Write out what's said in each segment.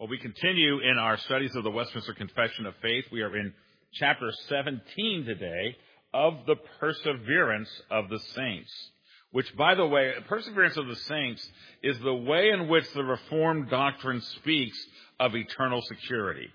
Well, we continue in our studies of the Westminster Confession of Faith. We are in chapter 17 today of the perseverance of the saints, which, by the way, perseverance of the saints is the way in which the Reformed doctrine speaks of eternal security.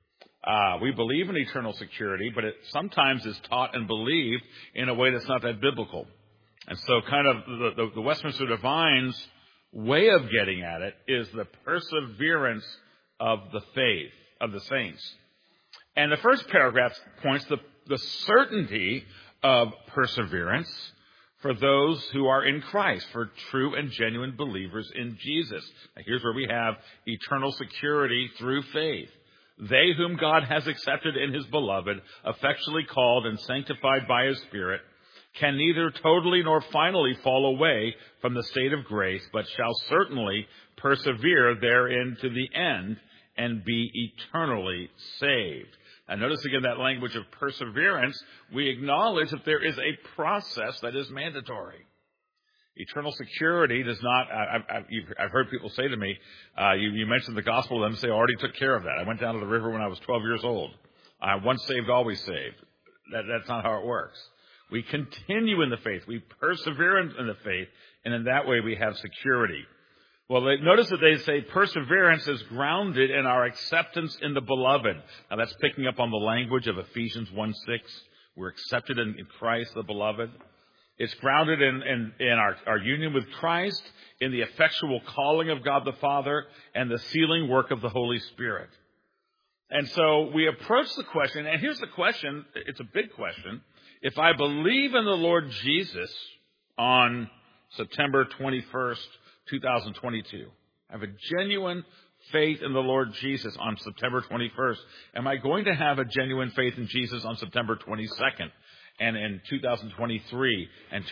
We believe in eternal security, but it sometimes is taught and believed in a way that's not that biblical. And so kind of the Westminster Divines' way of getting at it is the perseverance of the faith, of the saints. And the first paragraph points to the certainty of perseverance for those who are in Christ, for true and genuine believers in Jesus. Now, here's where we have eternal security through faith. They whom God has accepted in his beloved, effectually called and sanctified by his Spirit, can neither totally nor finally fall away from the state of grace, but shall certainly persevere therein to the end and be eternally saved. And notice again that language of perseverance. We acknowledge that there is a process that is mandatory. Eternal security does not, I've heard people say to me, you mentioned the gospel, and say, I already took care of that. I went down to the river when I was 12 years old. Once saved, always saved. That's not how it works. We continue in the faith. We persevere in the faith, and in that way we have security. Well, notice that they say perseverance is grounded in our acceptance in the beloved. Now, that's picking up on the language of Ephesians 1:6. We're accepted in Christ, the beloved. It's grounded in our union with Christ, in the effectual calling of God the Father, and the sealing work of the Holy Spirit. And so we approach the question, and here's the question. It's a big question. If I believe in the Lord Jesus on September 21st, 2022, I have a genuine faith in the Lord Jesus on September 21st. Am I going to have a genuine faith in Jesus on September 22nd and in 2023 and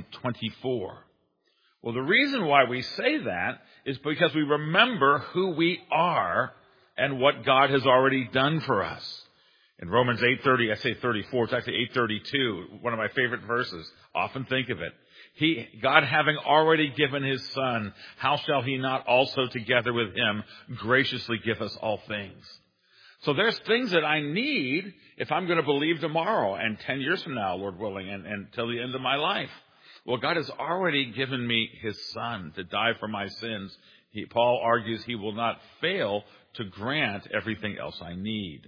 2024? Well, the reason why we say that is because we remember who we are and what God has already done for us. In Romans 8:30, I say 34, it's actually 8:32, one of my favorite verses. Often think of it. God having already given his Son, how shall he not also together with him graciously give us all things? So there's things that I need if I'm going to believe tomorrow and 10 years from now, Lord willing, and till the end of my life. Well, God has already given me his Son to die for my sins. Paul argues he will not fail to grant everything else I need.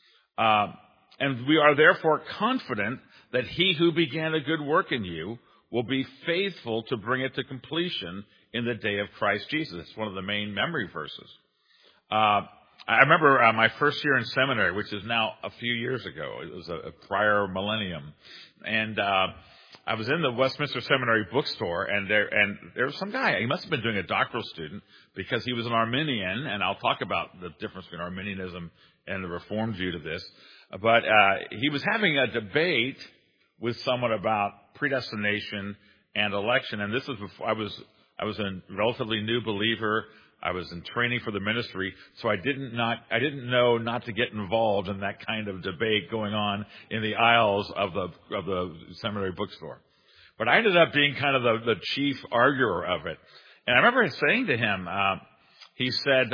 And we are therefore confident that he who began a good work in you will be faithful to bring it to completion in the day of Christ Jesus. It's one of the main memory verses. I remember my first year in seminary, which is now a few years ago. It was a prior millennium. And I was in the Westminster Seminary bookstore, and there was some guy. He must have been doing a doctoral student because he was an Arminian, and I'll talk about the difference between Arminianism and the Reformed view to this. But he was having a debate with someone about predestination and election. And this was before I was a relatively new believer. I was in training for the ministry, so I didn't know not to get involved in that kind of debate going on in the aisles of the seminary bookstore. But I ended up being kind of the chief arguer of it. And I remember saying to him, he said,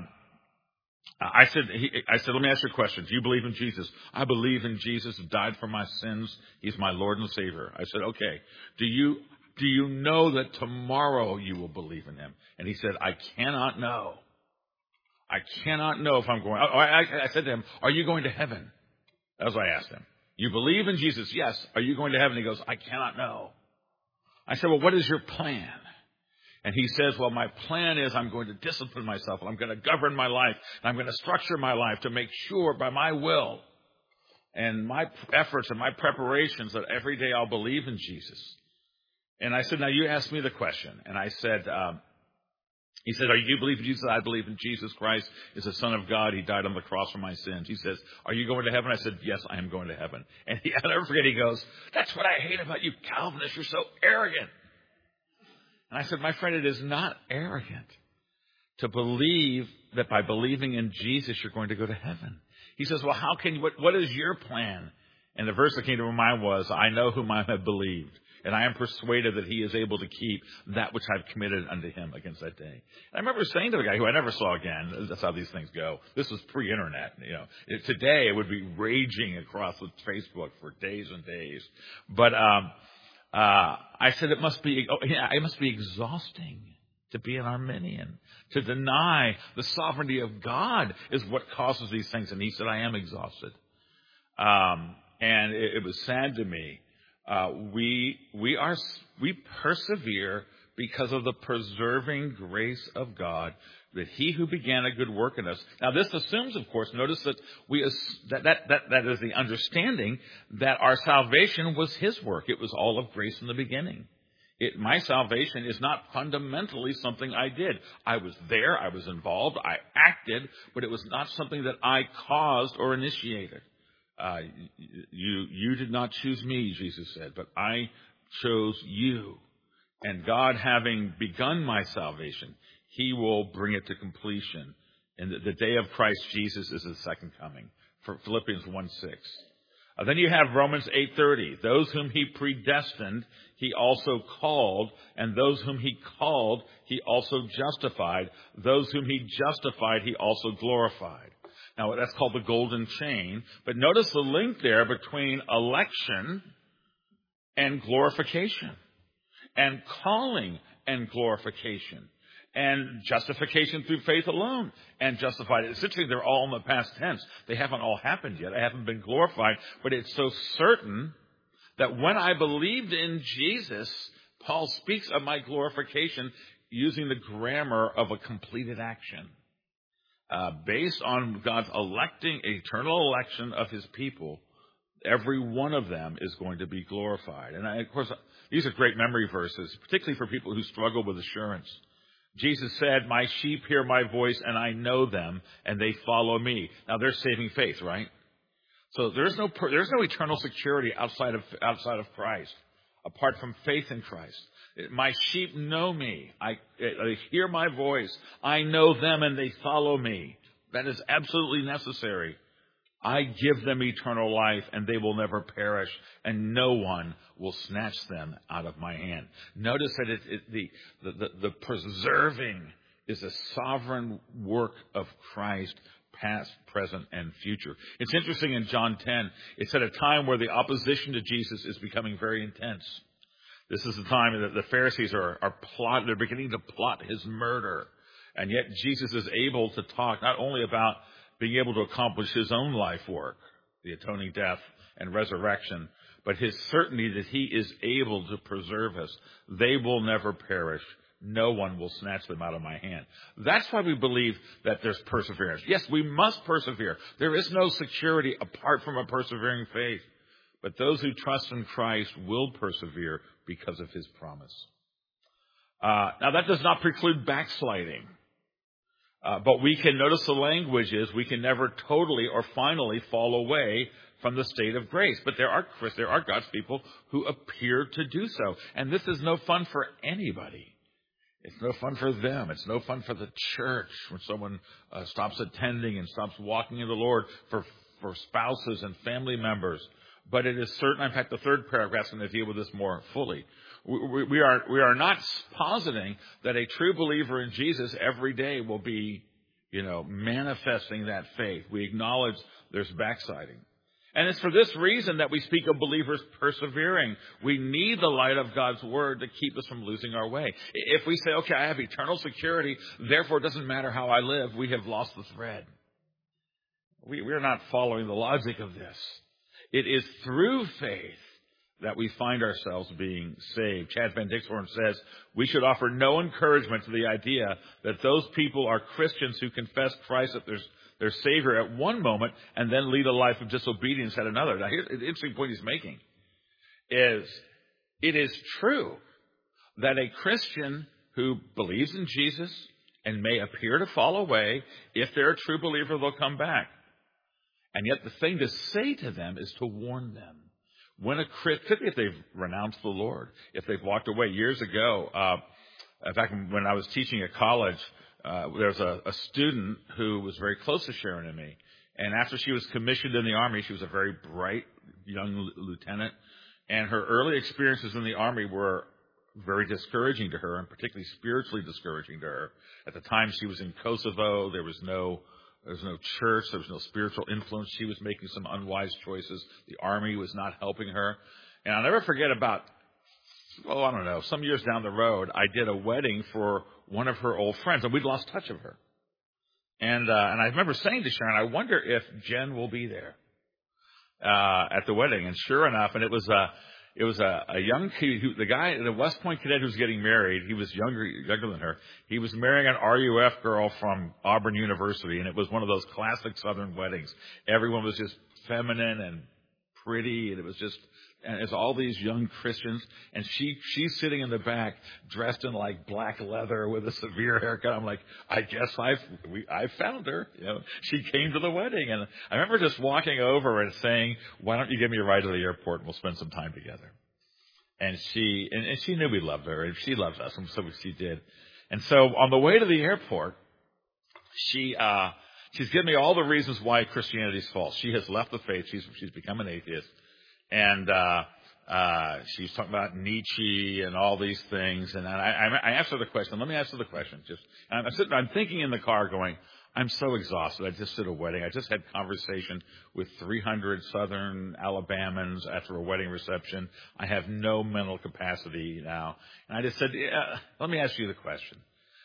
I said, let me ask you a question. Do you believe in Jesus? I believe in Jesus who died for my sins. He's my Lord and Savior. I said, okay. Do you know that tomorrow you will believe in him? And he said, I cannot know. I cannot know if I'm going. I said to him, are you going to heaven? That was what I asked him. You believe in Jesus? Yes. Are you going to heaven? He goes, I cannot know. I said, well, what is your plan? And he says, well, my plan is I'm going to discipline myself. I'm going to govern my life. And I'm going to structure my life to make sure by my will and my efforts and my preparations that every day I'll believe in Jesus. And I said, now you asked me the question. And I said, he said, do you believe in Jesus? I believe in Jesus Christ is the Son of God. He died on the cross for my sins. He says, are you going to heaven? I said, yes, I am going to heaven. And I'll never forget, he goes, that's what I hate about you Calvinists. You're so arrogant. And I said, my friend, it is not arrogant to believe that by believing in Jesus, you're going to go to heaven. He says, well, how can you, what is your plan? And the verse that came to my mind was, I know whom I have believed, and I am persuaded that he is able to keep that which I've committed unto him against that day. And I remember saying to the guy who I never saw again, that's how these things go. This was pre-internet, Today it would be raging across the Facebook for days and days. But I said it must be exhausting to be an Arminian. To deny the sovereignty of God is what causes these things. And he said, I am exhausted. And it was sad to me. We persevere because of the preserving grace of God, that he who began a good work in us. Now this assumes, of course, notice that that is the understanding that our salvation was his work. It was all of grace in the beginning. My salvation is not fundamentally something I did. I was there, I was involved, I acted, but it was not something that I caused or initiated. You did not choose me, Jesus said, but I chose you. And God, having begun my salvation, he will bring it to completion. And the day of Christ Jesus is his second coming. For Philippians 1:6. Then you have Romans 8:30. Those whom he predestined, he also called. And those whom he called, he also justified. Those whom he justified, he also glorified. Now, that's called the golden chain. But notice the link there between election and glorification, and calling and glorification, and justification through faith alone, and justified. Essentially, they're all in the past tense. They haven't all happened yet. I haven't been glorified. But it's so certain that when I believed in Jesus, Paul speaks of my glorification using the grammar of a completed action. Based on God's eternal election of his people, every one of them is going to be glorified. And of course, these are great memory verses, particularly for people who struggle with assurance. Jesus said, my sheep hear my voice and I know them and they follow me. Now there's saving faith, right? So there's no eternal security outside of Christ, apart from faith in Christ. My sheep know me. They hear my voice. I know them and they follow me. That is absolutely necessary. I give them eternal life and they will never perish, and no one will snatch them out of my hand. Notice that the preserving is a sovereign work of Christ, past, present, and future. It's interesting in John 10, it's at a time where the opposition to Jesus is becoming very intense. This is the time that the Pharisees they're beginning to plot his murder. And yet Jesus is able to talk not only about being able to accomplish his own life work, the atoning death and resurrection, but his certainty that he is able to preserve us. They will never perish. No one will snatch them out of my hand. That's why we believe that there's perseverance. Yes, we must persevere. There is no security apart from a persevering faith. But those who trust in Christ will persevere because of his promise. Now, that does not preclude backsliding. But we can notice the language is we can never totally or finally fall away from the state of grace. But there are God's people who appear to do so. And this is no fun for anybody. It's no fun for them. It's no fun for the church when someone stops attending and stops walking in the Lord, for spouses and family members. But it is certain. In fact, the third paragraph is going to deal with this more fully. We are not positing that a true believer in Jesus every day will be, manifesting that faith. We acknowledge there's backsliding. And it's for this reason that we speak of believers persevering. We need the light of God's word to keep us from losing our way. If we say, okay, I have eternal security, therefore it doesn't matter how I live, we have lost the thread. We are not following the logic of this. It is through faith that we find ourselves being saved. Chad Van Dixhoorn says, we should offer no encouragement to the idea that those people are Christians who confess Christ as their Savior at one moment and then lead a life of disobedience at another. Now, here's the interesting point he's making is it is true that a Christian who believes in Jesus and may appear to fall away, if they're a true believer, they'll come back. And yet the thing to say to them is to warn them. Particularly if they've renounced the Lord, if they've walked away. Years ago, in fact, when I was teaching at college, there was a student who was very close to Sharon and me. And after she was commissioned in the Army, she was a very bright young lieutenant. And her early experiences in the army were very discouraging to her, and particularly spiritually discouraging to her. At the time she was in Kosovo, there was no church, there was no spiritual influence. She was making some unwise choices. The army was not helping her. And I'll never forget about, some years down the road, I did a wedding for one of her old friends, and we'd lost touch of her. And I remember saying to Sharon, I wonder if Jen will be there at the wedding. And sure enough, and it was a young kid, the guy, the West Point cadet who was getting married, he was younger than her. He was marrying an RUF girl from Auburn University, and it was one of those classic Southern weddings. Everyone was just feminine and pretty, and and it's all these young Christians, and she's sitting in the back, dressed in like black leather with a severe haircut. I'm like, I guess I found her. She came to the wedding, and I remember just walking over and saying, "Why don't you give me a ride to the airport, and we'll spend some time together?" And she knew we loved her, and she loved us, and so she did. And so on the way to the airport, she's given me all the reasons why Christianity is false. She has left the faith. She's become an atheist. And she's talking about Nietzsche and all these things. And I asked her the question. Let me ask her the question. I'm thinking in the car going, I'm so exhausted. I just did a wedding. I just had conversation with 300 Southern Alabamans after a wedding reception. I have no mental capacity now. And I just said, let me ask you the question.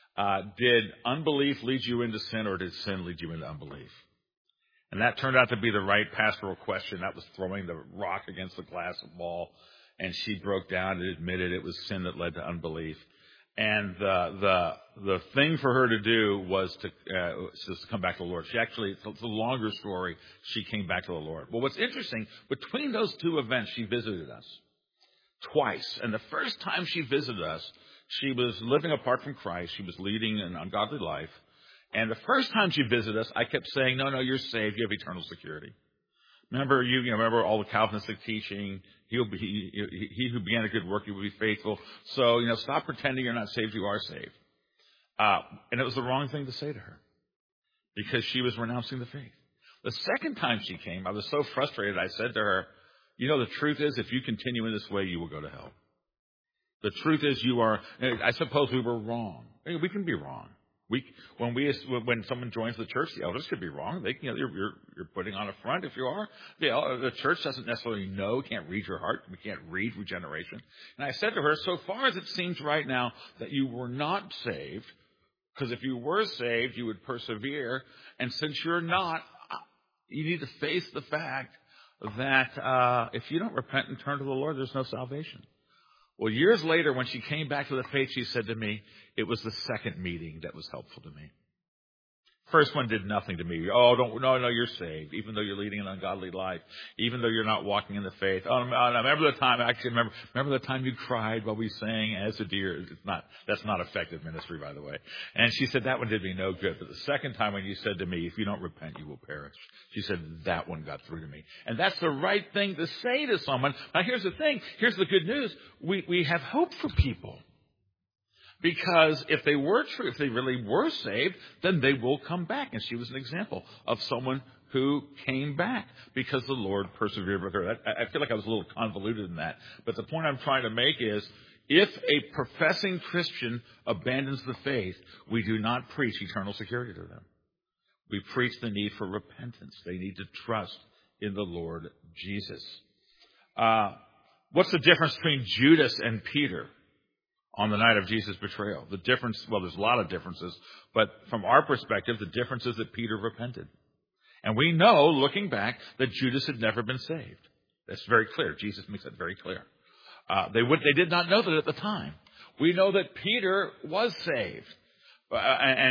Did unbelief lead you into sin, or did sin lead you into unbelief? And that turned out to be the right pastoral question. That was throwing the rock against the glass wall. And she broke down and admitted it was sin that led to unbelief. And the thing for her to do was to come back to the Lord. It's a longer story. She came back to the Lord. Well, what's interesting, between those two events, she visited us twice. And the first time she visited us, she was living apart from Christ. She was leading an ungodly life. And the first time she visited us, I kept saying, no, you're saved. You have eternal security. Remember all the Calvinistic teaching. He who began a good work, he will be faithful. So, stop pretending you're not saved. You are saved. And it was the wrong thing to say to her because she was renouncing the faith. The second time she came, I was so frustrated. I said to her, the truth is, if you continue in this way, you will go to hell. The truth is I suppose we were wrong. We can be wrong. When someone joins the church, the elders could be wrong. You're putting on a front if you are. The church doesn't necessarily know, can't read your heart. We can't read regeneration. And I said to her, so far as it seems right now that you were not saved, because if you were saved, you would persevere. And since you're not, you need to face the fact that if you don't repent and turn to the Lord, there's no salvation. Well, years later, when she came back to the faith, she said to me, it was the second meeting that was helpful to me. First one did nothing to me. Oh, no, you're saved, even though you're leading an ungodly life, even though you're not walking in the faith. Oh, I remember the time, remember the time you cried while we sang As a Deer. That's not effective ministry, by the way. And she said, that one did me no good. But the second time when you said to me, if you don't repent, you will perish. She said, that one got through to me. And that's the right thing to say to someone. Now, here's the thing. Here's the good news. We have hope for people. Because if they were true, if they really were saved, then they will come back. And she was an example of someone who came back because the Lord persevered with her. I feel like I was a little convoluted in that. But the point I'm trying to make is, if a professing Christian abandons the faith, we do not preach eternal security to them. We preach the need for repentance. They need to trust in the Lord Jesus. What's the difference between Judas and Peter on the night of Jesus' betrayal? The difference, there's a lot of differences, but from our perspective, the difference is that Peter repented. And we know, looking back, that Judas had never been saved. That's very clear. Jesus makes that very clear. They did not know that at the time. We know that Peter was saved. But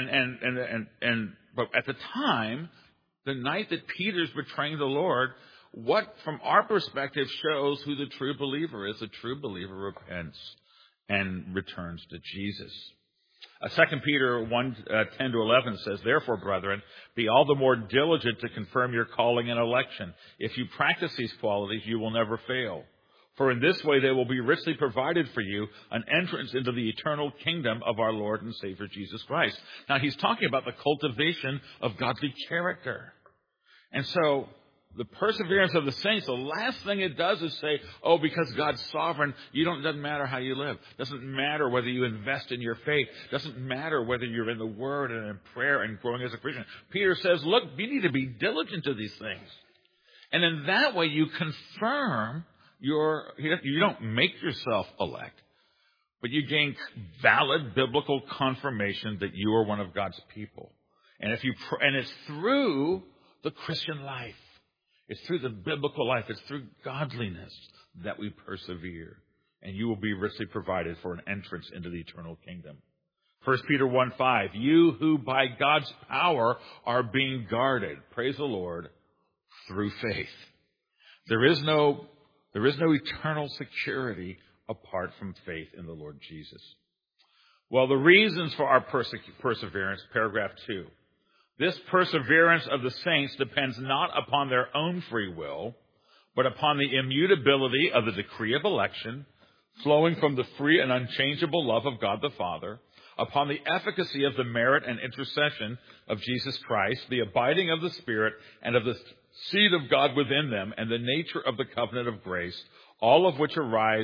at the time, the night that Peter's betraying the Lord, what from our perspective shows who the true believer is. The true believer repents and returns to Jesus. 2 Peter 1:10-11 says, therefore, brethren, be all the more diligent to confirm your calling and election. If you practice these qualities, you will never fail. For in this way they will be richly provided for you an entrance into the eternal kingdom of our Lord and Savior Jesus Christ. Now, he's talking about the cultivation of godly character. And so the perseverance of the saints, the last thing it does is say, oh, because God's sovereign, doesn't matter how you live. Doesn't matter whether you invest in your faith. Doesn't matter whether you're in the Word and in prayer and growing as a Christian. Peter says, look, you need to be diligent to these things. And in that way, you confirm you don't make yourself elect, but you gain valid biblical confirmation that you are one of God's people. And it's through the Christian life. It's through the biblical life. It's through godliness that we persevere. And you will be richly provided for an entrance into the eternal kingdom. 1 Peter 1:5, you who by God's power are being guarded, praise the Lord, through faith. There is no eternal security apart from faith in the Lord Jesus. Well, the reasons for our perseverance, paragraph 2. This perseverance of the saints depends not upon their own free will, but upon the immutability of the decree of election, flowing from the free and unchangeable love of God the Father, upon the efficacy of the merit and intercession of Jesus Christ, the abiding of the Spirit, and of the seed of God within them, and the nature of the covenant of grace, from all of which arise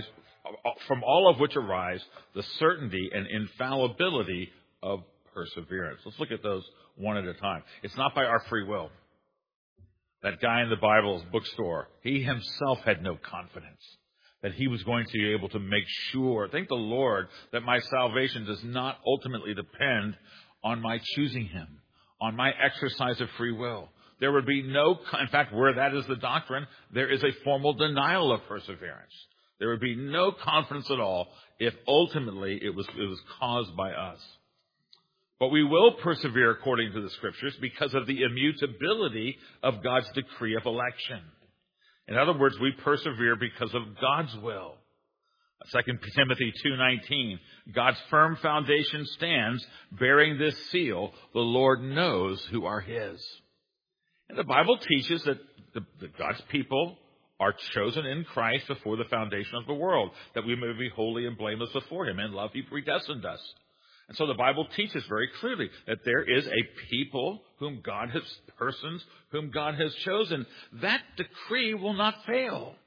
the certainty and infallibility of perseverance. Let's look at those one at a time. It's not by our free will. That guy in the Bible's bookstore, he himself had no confidence that he was going to be able to make sure, thank the Lord, that my salvation does not ultimately depend on my choosing him, on my exercise of free will. There would be in fact, where that is the doctrine, there is a formal denial of perseverance. There would be no confidence at all if ultimately it was caused by us. But we will persevere according to the Scriptures because of the immutability of God's decree of election. In other words, we persevere because of God's will. 2 Timothy 2:19, God's firm foundation stands, bearing this seal, the Lord knows who are his. And the Bible teaches that God's people are chosen in Christ before the foundation of the world, that we may be holy and blameless before him. In love, he predestined us. And so the Bible teaches very clearly that there is a people persons whom God has chosen. That decree will not fail.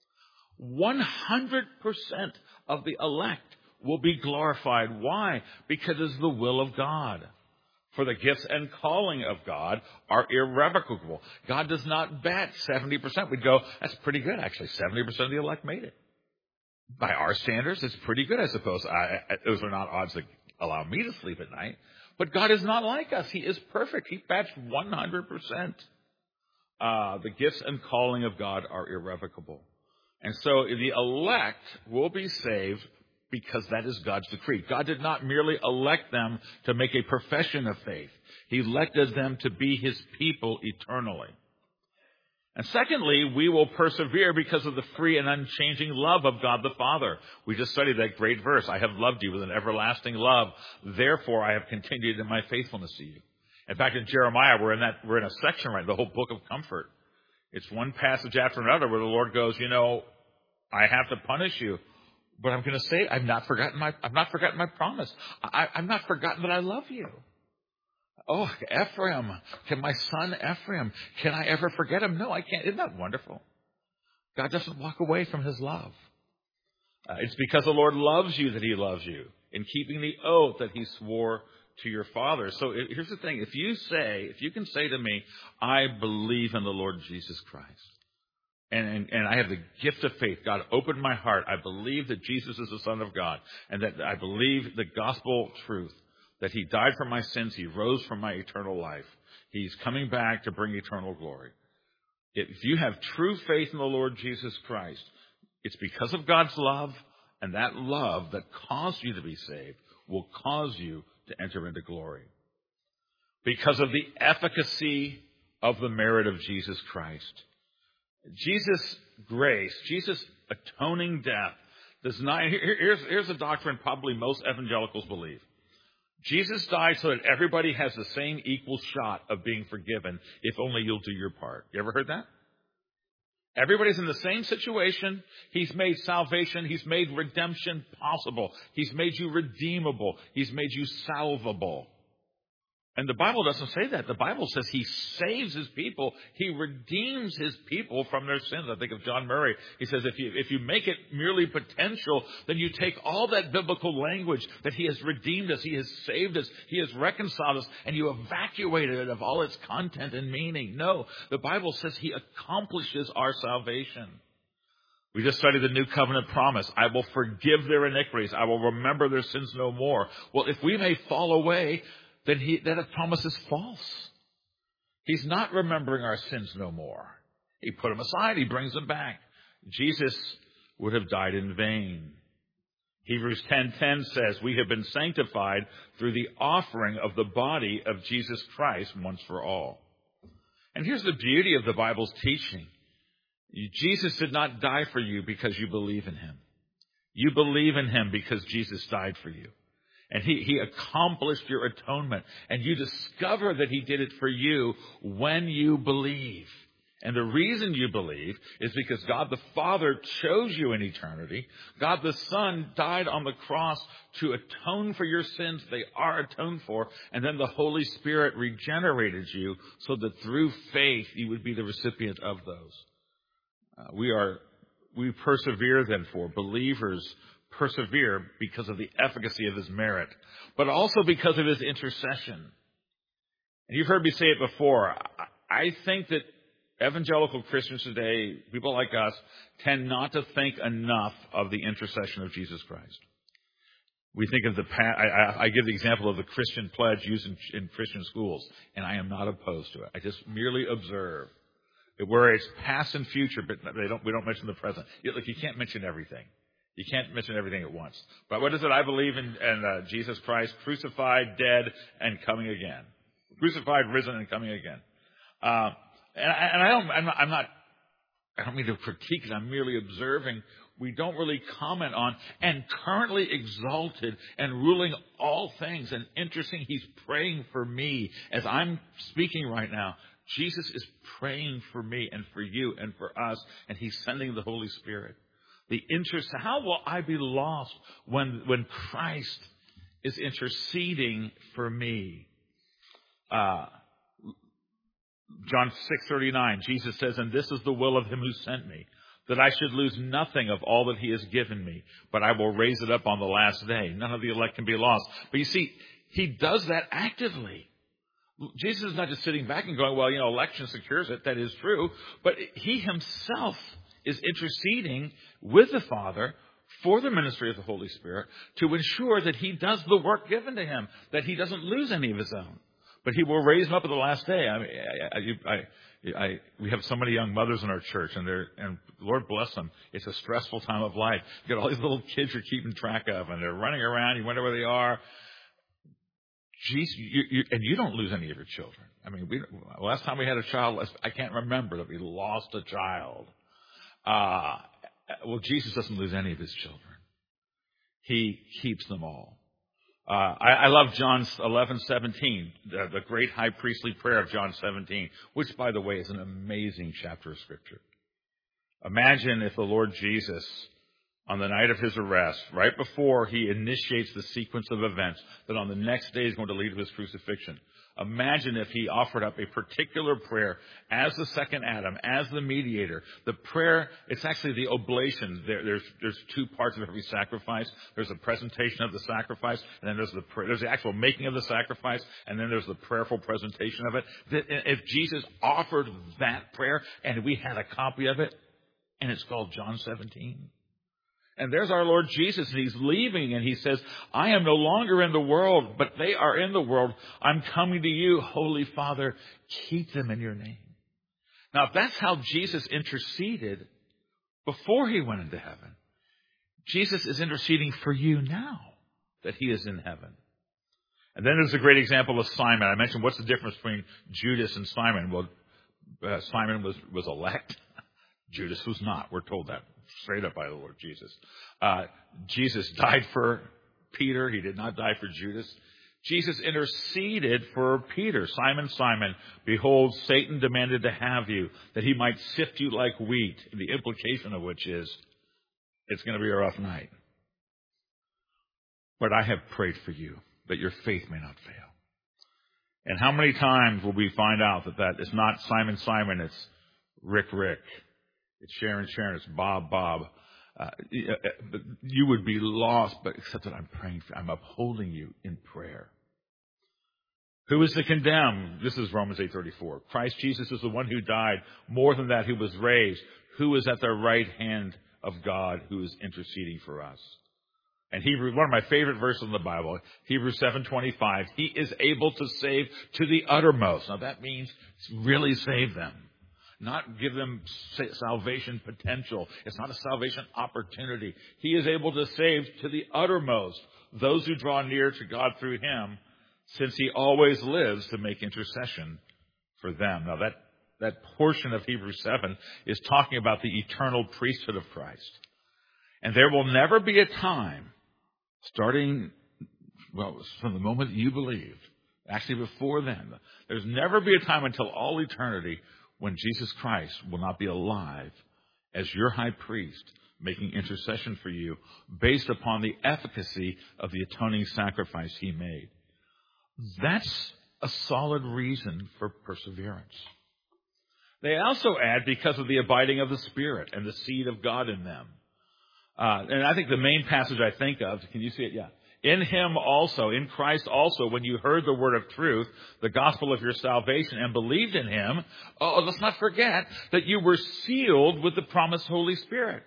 100% of the elect will be glorified. Why? Because it's the will of God. For the gifts and calling of God are irrevocable. God does not bet 70%. We'd go, that's pretty good, actually. 70% of the elect made it. By our standards, it's pretty good, I suppose. Those are not odds that allow me to sleep at night. But God is not like us. He is perfect. He bets 100%. The gifts and calling of God are irrevocable. And so the elect will be saved because that is God's decree. God did not merely elect them to make a profession of faith. He elected them to be his people eternally. And secondly, we will persevere because of the free and unchanging love of God the Father. We just studied that great verse, I have loved you with an everlasting love, therefore I have continued in my faithfulness to you. In fact, in Jeremiah, we're in a section, right, the whole book of comfort. It's one passage after another where the Lord goes, I have to punish you, but I'm going to say I've not forgotten my promise. I've not forgotten that I love you. Oh, Ephraim, my son Ephraim, can I ever forget him? No, I can't. Isn't that wonderful? God doesn't walk away from his love. It's because the Lord loves you that he loves you, in keeping the oath that he swore to your father. So here's the thing. If you can say to me, I believe in the Lord Jesus Christ, and I have the gift of faith, God opened my heart, I believe that Jesus is the Son of God, and that I believe the gospel truth, that he died for my sins, he rose from my eternal life. He's coming back to bring eternal glory. If you have true faith in the Lord Jesus Christ, it's because of God's love, and that love that caused you to be saved will cause you to enter into glory. Because of the efficacy of the merit of Jesus Christ. Jesus' grace, Jesus' atoning death does not, here's a doctrine probably most evangelicals believe. Jesus died so that everybody has the same equal shot of being forgiven if only you'll do your part. You ever heard that? Everybody's in the same situation. He's made salvation. He's made redemption possible. He's made you redeemable. He's made you salvable. And the Bible doesn't say that. The Bible says he saves his people. He redeems his people from their sins. I think of John Murray. He says if you make it merely potential, then you take all that biblical language that he has redeemed us, he has saved us, he has reconciled us, and you evacuate it of all its content and meaning. No, the Bible says he accomplishes our salvation. We just studied the New Covenant promise. I will forgive their iniquities. I will remember their sins no more. Well, if we may fall away, then that promise is false. He's not remembering our sins no more. He put them aside. He brings them back. Jesus would have died in vain. Hebrews 10:10 says, we have been sanctified through the offering of the body of Jesus Christ once for all. And here's the beauty of the Bible's teaching. Jesus did not die for you because you believe in him. You believe in him because Jesus died for you. And he accomplished your atonement. And you discover that he did it for you when you believe. And the reason you believe is because God the Father chose you in eternity. God the Son died on the cross to atone for your sins. They are atoned for. And then the Holy Spirit regenerated you so that through faith you would be the recipient of those. We persevere then for believers persevere because of the efficacy of his merit, but also because of his intercession. And you've heard me say it before. I think that evangelical Christians today, people like us, tend not to think enough of the intercession of Jesus Christ. We think of I give the example of the Christian pledge used in Christian schools, and I am not opposed to it. I just merely observe where it's past and future, but we don't mention the present. Look, you can't mention everything. You can't mention everything at once. But what is it? I believe in Jesus Christ, crucified, dead, and coming again. Crucified, risen, and coming again. And I don't mean to critique it. I'm merely observing. We don't really comment on, and currently exalted and ruling all things. And interesting, he's praying for me as I'm speaking right now. Jesus is praying for me and for you and for us, and he's sending the Holy Spirit. How will I be lost when Christ is interceding for me? John 6:39, Jesus says, and this is the will of him who sent me, that I should lose nothing of all that he has given me, but I will raise it up on the last day. None of the elect can be lost. But you see, he does that actively. Jesus is not just sitting back and going, well, election secures it. That is true. But he himself is interceding with the Father for the ministry of the Holy Spirit to ensure that he does the work given to him, that he doesn't lose any of his own. But he will raise him up at the last day. We have so many young mothers in our church, and Lord bless them. It's a stressful time of life. You got all these little kids you're keeping track of, and they're running around. You wonder where they are. And you don't lose any of your children. I mean, last time we had a child, I can't remember that we lost a child. Well, Jesus doesn't lose any of his children. He keeps them all. I love John 11:17, the great high priestly prayer of John 17, which, by the way, is an amazing chapter of Scripture. Imagine if the Lord Jesus, on the night of his arrest, right before he initiates the sequence of events that on the next day is going to lead to his crucifixion, imagine if he offered up a particular prayer as the second Adam, as the mediator. The prayer, it's actually the oblation. There's two parts of every sacrifice. There's a presentation of the sacrifice, and then there's the actual making of the sacrifice, and then there's the prayerful presentation of it. If Jesus offered that prayer, and we had a copy of it, and it's called John 17. And there's our Lord Jesus, and he's leaving, and he says, I am no longer in the world, but they are in the world. I'm coming to you, Holy Father. Keep them in your name. Now, if that's how Jesus interceded before he went into heaven, Jesus is interceding for you now that he is in heaven. And then there's a great example of Simon. I mentioned what's the difference between Judas and Simon. Well, Simon was elect. Judas was not. We're told that straight up by the Lord Jesus. Jesus died for Peter. He did not die for Judas. Jesus interceded for Peter. Simon, Simon, behold, Satan demanded to have you, that he might sift you like wheat. The implication of which is, it's going to be a rough night. But I have prayed for you, that your faith may not fail. And how many times will we find out that it's not Simon, Simon, it's Rick, it's Sharon, it's Bob. You would be lost, but except that I'm praying for you. I'm upholding you in prayer. Who is to condemn? This is Romans 8:34. Christ Jesus is the one who died. More than that, who was raised. Who is at the right hand of God, who is interceding for us. And one of my favorite verses in the Bible, Hebrews 7:25. He is able to save to the uttermost. Now that means really save them. Not give them salvation potential. It's not a salvation opportunity. He is able to save to the uttermost those who draw near to God through him, since he always lives to make intercession for them. Now that portion of Hebrews 7 is talking about the eternal priesthood of Christ. And there will never be a time, starting, from the moment you believed, actually before then, there's never be a time until all eternity when Jesus Christ will not be alive as your high priest, making intercession for you based upon the efficacy of the atoning sacrifice he made. That's a solid reason for perseverance. They also add because of the abiding of the Spirit and the seed of God in them. And I think the main passage I think of, can you see it? Yeah. In him also, in Christ also, when you heard the word of truth, the gospel of your salvation, and believed in him, let's not forget that you were sealed with the promised Holy Spirit.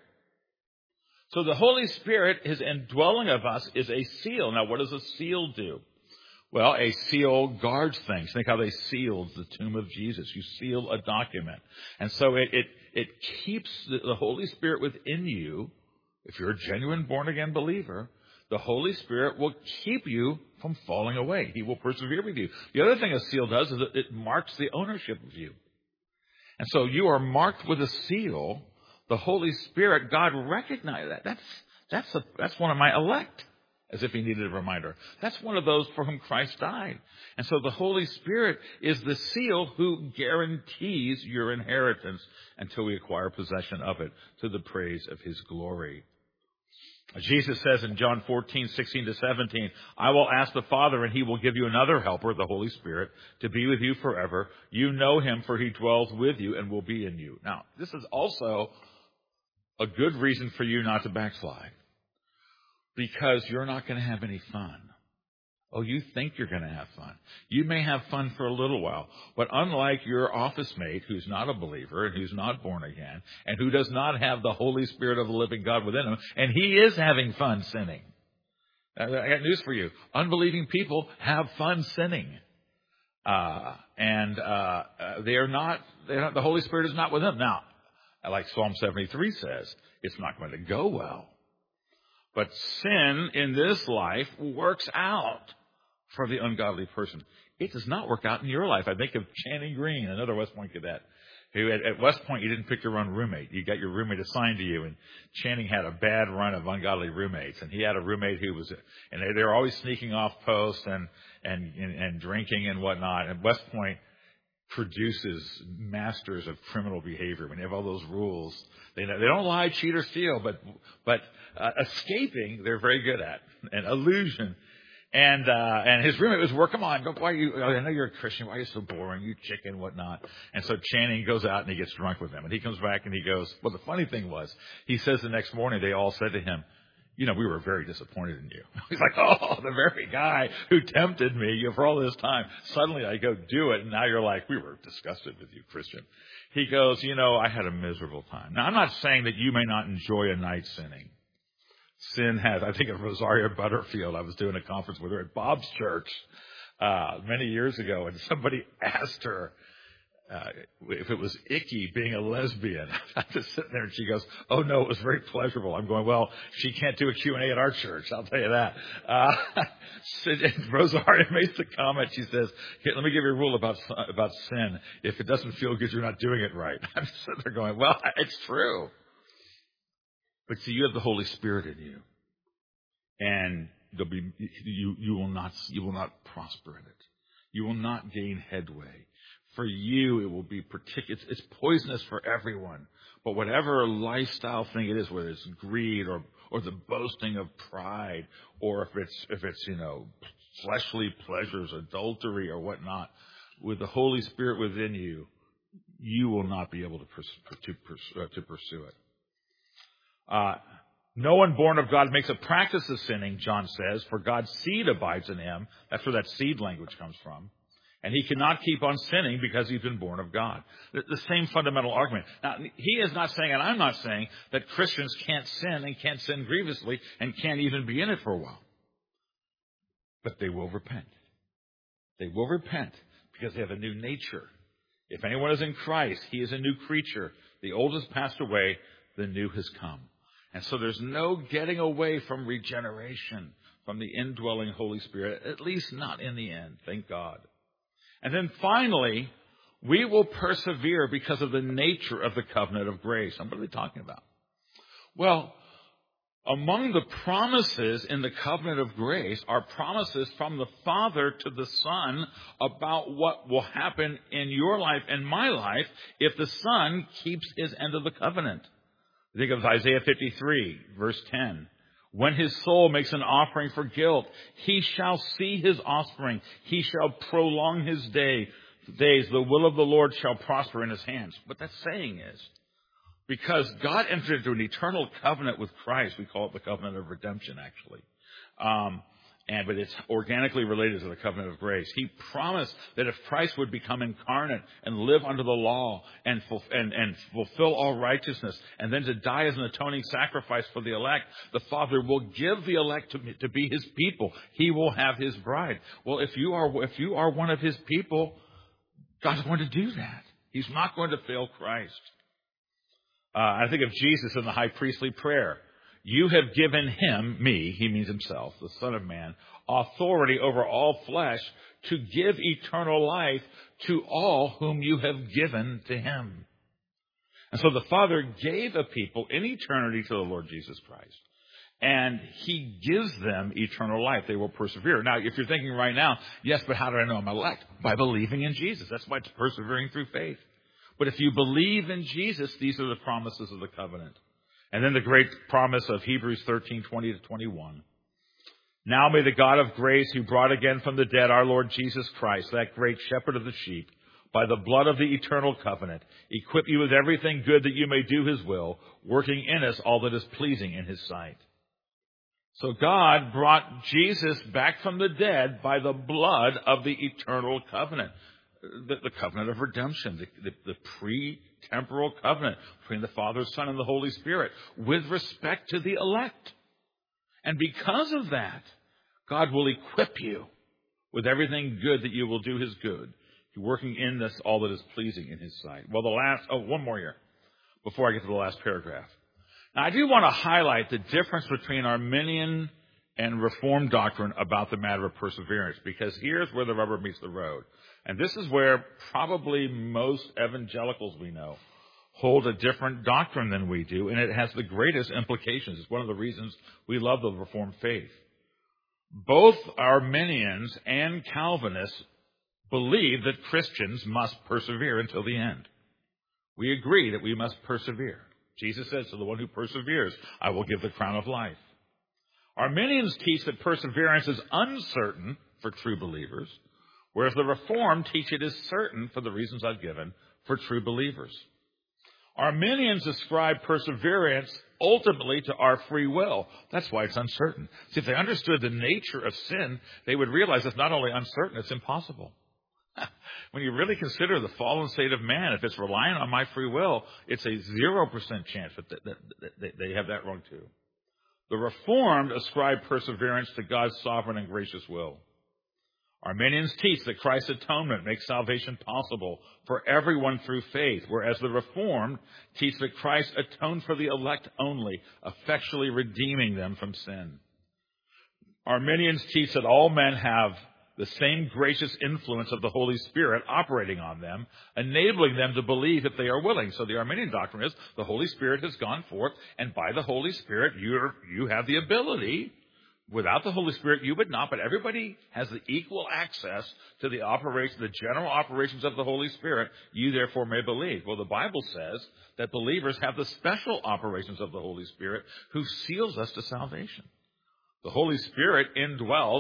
So the Holy Spirit, his indwelling of us, is a seal. Now, what does a seal do? Well, a seal guards things. Think how they sealed the tomb of Jesus. You seal a document. And so it keeps the Holy Spirit within you. If you're a genuine born-again believer, the Holy Spirit will keep you from falling away. He will persevere with you. The other thing a seal does is it marks the ownership of you. And so you are marked with a seal. The Holy Spirit, God recognized that. That's one of my elect, as if he needed a reminder. That's one of those for whom Christ died. And so the Holy Spirit is the seal who guarantees your inheritance until we acquire possession of it, to the praise of his glory. Jesus says in John 14:16-17, I will ask the Father, and he will give you another helper, the Holy Spirit, to be with you forever. You know him, for he dwells with you and will be in you. Now, this is also a good reason for you not to backslide, because you're not going to have any fun. Oh, you think you're going to have fun. You may have fun for a little while, but unlike your office mate who's not a believer and who's not born again and who does not have the Holy Spirit of the living God within him, and he is having fun sinning. I got news for you. Unbelieving people have fun sinning. The Holy Spirit is not with them. Now, like Psalm 73 says, it's not going to go well. But sin in this life works out for the ungodly person. It does not work out in your life. I think of Channing Green, another West Point cadet, who at West Point, you didn't pick your own roommate. You got your roommate assigned to you. And Channing had a bad run of ungodly roommates. And he had a roommate who was, and they were always sneaking off post and drinking and whatnot. And West Point produces masters of criminal behavior. When you have all those rules, they don't lie, cheat, or steal, but escaping they're very good at, and illusion. And his roommate was working on. Why I know you're a Christian. Why are you so boring? You chicken, whatnot. And so Channing goes out and he gets drunk with them, and he comes back and he goes. Well, the funny thing was, he says the next morning they all said to him, we were very disappointed in you. He's like, the very guy who tempted me for all this time. Suddenly I go do it, and now you're like, we were disgusted with you, Christian. He goes, I had a miserable time. Now, I'm not saying that you may not enjoy a night sinning. Sin has, I think of Rosaria Butterfield. I was doing a conference with her at Bob's church many years ago, and somebody asked her if it was icky being a lesbian. I'm just sitting there, and she goes, oh, no, it was very pleasurable. I'm going, well, she can't do a Q&A at our church, I'll tell you that. Rosaria makes the comment. She says, here, let me give you a rule about sin. If it doesn't feel good, you're not doing it right. I'm just sitting there going, well, it's true. But see, you have the Holy Spirit in you, and you will not prosper in it. You will not gain headway. For you, it will be it's poisonous for everyone. But whatever lifestyle thing it is, whether it's greed or the boasting of pride, or if it's fleshly pleasures, adultery or whatnot. With the Holy Spirit within you, you will not be able to pursue it. No one born of God makes a practice of sinning, John says, for God's seed abides in him. That's where that seed language comes from. And he cannot keep on sinning because he's been born of God. The same fundamental argument. Now, he is not saying, and I'm not saying, that Christians can't sin and can't sin grievously and can't even be in it for a while. But they will repent. They will repent because they have a new nature. If anyone is in Christ, he is a new creature. The old has passed away, the new has come. And so there's no getting away from regeneration, from the indwelling Holy Spirit, at least not in the end, thank God. And then finally, we will persevere because of the nature of the covenant of grace. And what are they talking about? Well, among the promises in the covenant of grace are promises from the Father to the Son about what will happen in your life and my life if the Son keeps his end of the covenant. Think of Isaiah 53, verse 10. When his soul makes an offering for guilt, he shall see his offspring. He shall prolong his days. The will of the Lord shall prosper in his hands. What that's saying is, because God entered into an eternal covenant with Christ, we call it the covenant of redemption, actually. But it's organically related to the covenant of grace. He promised that if Christ would become incarnate and live under the law and fulfill all righteousness, and then to die as an atoning sacrifice for the elect, the Father will give the elect to be his people. He will have his bride. Well, if you are one of his people, God's going to do that. He's not going to fail Christ. I think of Jesus in the high priestly prayer. You have given him, me, he means himself, the Son of Man, authority over all flesh to give eternal life to all whom you have given to him. And so the Father gave a people in eternity to the Lord Jesus Christ. And he gives them eternal life. They will persevere. Now, if you're thinking right now, yes, but how do I know I'm elect? By believing in Jesus. That's why it's persevering through faith. But if you believe in Jesus, these are the promises of the covenant. And then the great promise of Hebrews 13:20-21. Now may the God of grace, who brought again from the dead our Lord Jesus Christ, that great shepherd of the sheep, by the blood of the eternal covenant, equip you with everything good that you may do his will, working in us all that is pleasing in his sight. So God brought Jesus back from the dead by the blood of the eternal covenant. The covenant of redemption, the pre-temporal covenant between the Father, Son, and the Holy Spirit with respect to the elect. And because of that, God will equip you with everything good that you will do his good, working in this all that is pleasing in his sight. Well, one more here before I get to the last paragraph. Now, I do want to highlight the difference between Arminian and Reformed doctrine about the matter of perseverance, because here's where the rubber meets the road. And this is where probably most evangelicals we know hold a different doctrine than we do, and it has the greatest implications. It's one of the reasons we love the Reformed faith. Both Arminians and Calvinists believe that Christians must persevere until the end. We agree that we must persevere. Jesus says, to the one who perseveres, I will give the crown of life. Arminians teach that perseverance is uncertain for true believers, whereas the Reformed teach it is certain for the reasons I've given for true believers. Arminians ascribe perseverance ultimately to our free will. That's why it's uncertain. See, if they understood the nature of sin, they would realize it's not only uncertain, it's impossible. When you really consider the fallen state of man, if it's relying on my free will, it's a 0% chance that they have that wrong too. The Reformed ascribe perseverance to God's sovereign and gracious will. Arminians teach that Christ's atonement makes salvation possible for everyone through faith, whereas the Reformed teach that Christ atoned for the elect only, effectually redeeming them from sin. Arminians teach that all men have the same gracious influence of the Holy Spirit operating on them, enabling them to believe if they are willing. So the Arminian doctrine is the Holy Spirit has gone forth, and by the Holy Spirit you have the ability. Without the Holy Spirit, you would not, but everybody has the equal access to the general operations of the Holy Spirit. You therefore may believe. Well, the Bible says that believers have the special operations of the Holy Spirit who seals us to salvation. The Holy Spirit indwells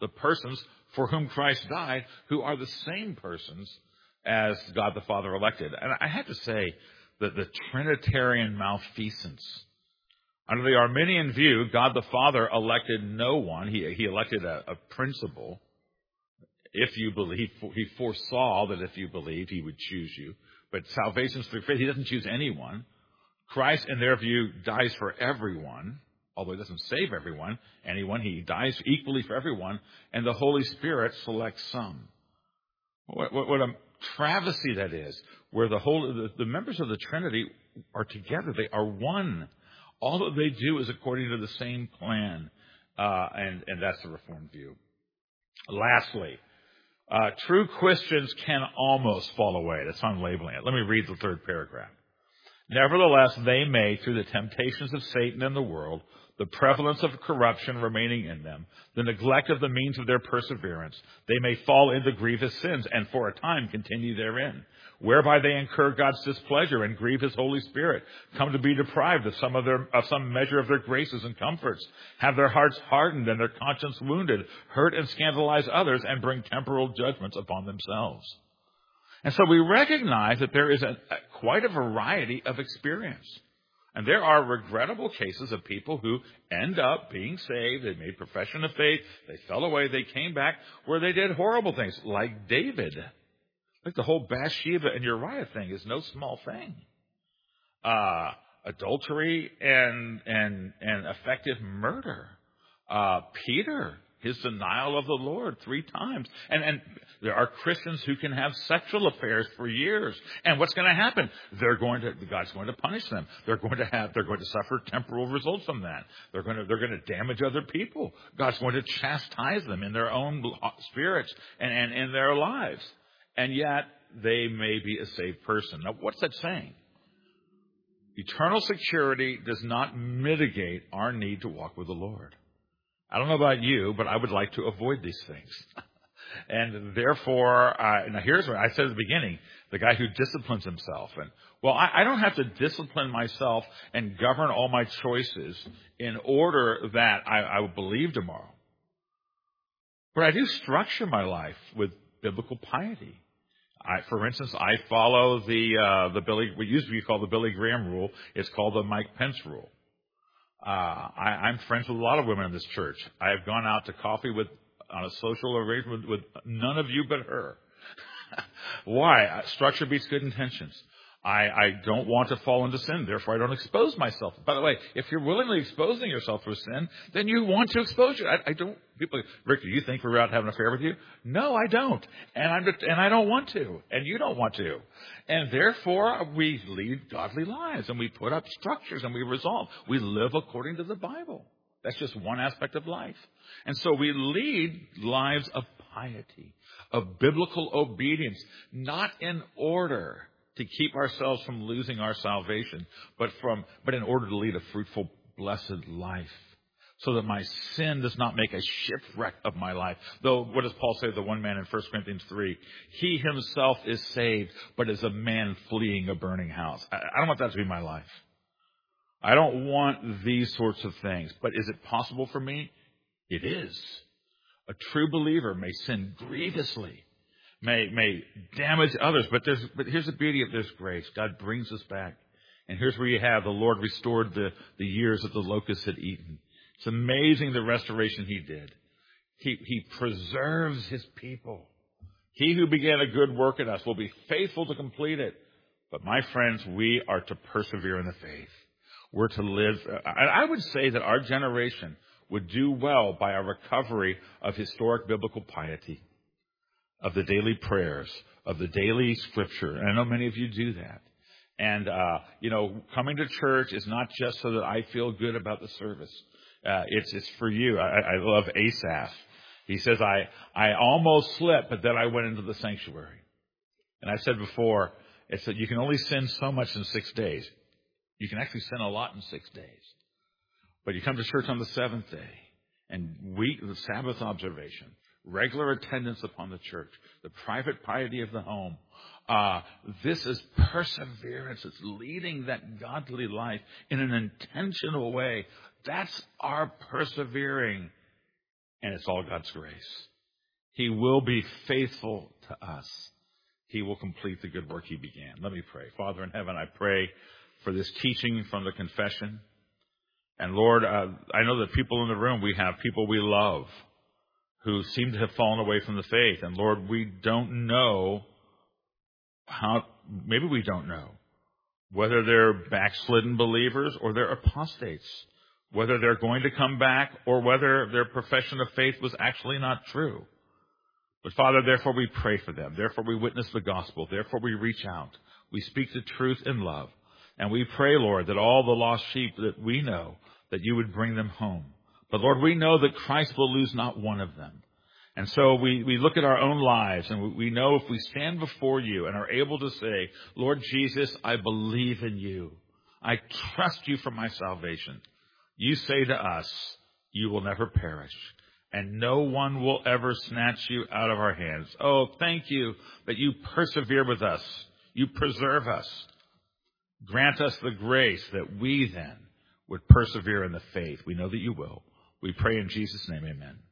the persons for whom Christ died, who are the same persons as God the Father elected. And I have to say that the Trinitarian malfeasance, under the Arminian view, God the Father elected no one. He elected a principle. If you believe, he foresaw that if you believed, he would choose you. But salvation's through faith. He doesn't choose anyone. Christ, in their view, dies for everyone, although he doesn't save anyone. He dies equally for everyone, and the Holy Spirit selects some. What a travesty that is, where the members of the Trinity are together. They are one. All that they do is according to the same plan, and that's the Reformed view. Lastly, true Christians can almost fall away. That's how I'm labeling it. Let me read the third paragraph. Nevertheless, they may, through the temptations of Satan and the world, the prevalence of corruption remaining in them, the neglect of the means of their perseverance, they may fall into grievous sins and for a time continue therein, whereby they incur God's displeasure and grieve his Holy Spirit, come to be deprived of some measure of their graces and comforts, have their hearts hardened and their conscience wounded, hurt and scandalize others, and bring temporal judgments upon themselves. And so we recognize that there is quite a variety of experience. And there are regrettable cases of people who end up being saved. They made profession of faith. They fell away. They came back where they did horrible things, like David. Like the whole Bathsheba and Uriah thing is no small thing. Adultery and effective murder. Peter, his denial of the Lord 3 times. And there are Christians who can have sexual affairs for years. And what's going to happen? God's going to punish them. They're going to suffer temporal results from that. They're going to damage other people. God's going to chastise them in their own spirits and in their lives. And yet they may be a saved person. Now, what's that saying? Eternal security does not mitigate our need to walk with the Lord. I don't know about you, but I would like to avoid these things. And therefore, now here's what I said at the beginning, the guy who disciplines himself. I don't have to discipline myself and govern all my choices in order that I will believe tomorrow. But I do structure my life with biblical piety. For instance, I follow what used to be called the Billy Graham rule. It's called the Mike Pence rule. I'm friends with a lot of women in this church. I have gone out to coffee on a social arrangement with none of you but her. Why? Structure beats good intentions. I don't want to fall into sin, therefore I don't expose myself. By the way, if you're willingly exposing yourself to a sin, then you want to expose it. I don't. People, Rick, do you think we're out having an affair with you? No, I don't, and I don't want to, and you don't want to, and therefore we lead godly lives, and we put up structures, and we resolve. We live according to the Bible. That's just one aspect of life, and so we lead lives of piety, of biblical obedience, not in order to keep ourselves from losing our salvation, but in order to lead a fruitful, blessed life, so that my sin does not make a shipwreck of my life. Though, what does Paul say to the one man in 1 Corinthians 3? He himself is saved, but is a man fleeing a burning house. I don't want that to be my life. I don't want these sorts of things. But is it possible for me? It is. A true believer may sin grievously, may damage others, but here's the beauty of this grace. God brings us back. And here's where you have the Lord restored the years that the locusts had eaten. It's amazing the restoration he did. He preserves his people. He who began a good work in us will be faithful to complete it. But my friends, we are to persevere in the faith. We're to live. I would say that our generation would do well by a recovery of historic biblical piety, of the daily prayers, of the daily scripture. And I know many of you do that. And, coming to church is not just so that I feel good about the service. It's for you. I love Asaph. He says, I almost slipped, but then I went into the sanctuary. And I said before, it's that you can only sin so much in 6 days. You can actually sin a lot in 6 days. But you come to church on the 7th day, and the Sabbath observation, regular attendance upon the church, the private piety of the home. This is perseverance. It's leading that godly life in an intentional way. That's our persevering And it's all God's grace. He will be faithful to us. He will complete the good work he began. Let me pray. Father in heaven, I pray for this teaching from the confession. And Lord, I know that people in the room, we have people we love who seem to have fallen away from the faith. And Lord, we don't know maybe we don't know whether they're backslidden believers or they're apostates, whether they're going to come back or whether their profession of faith was actually not true. But Father, therefore we pray for them. Therefore we witness the gospel. Therefore we reach out. We speak the truth in love. And we pray, Lord, that all the lost sheep that we know, that you would bring them home. But Lord, we know that Christ will lose not one of them. And so we look at our own lives, and we know if we stand before you and are able to say, Lord Jesus, I believe in you. I trust you for my salvation. You say to us, you will never perish, and no one will ever snatch you out of our hands. Oh, thank you that you persevere with us. You preserve us. Grant us the grace that we then would persevere in the faith. We know that you will. We pray in Jesus' name, amen.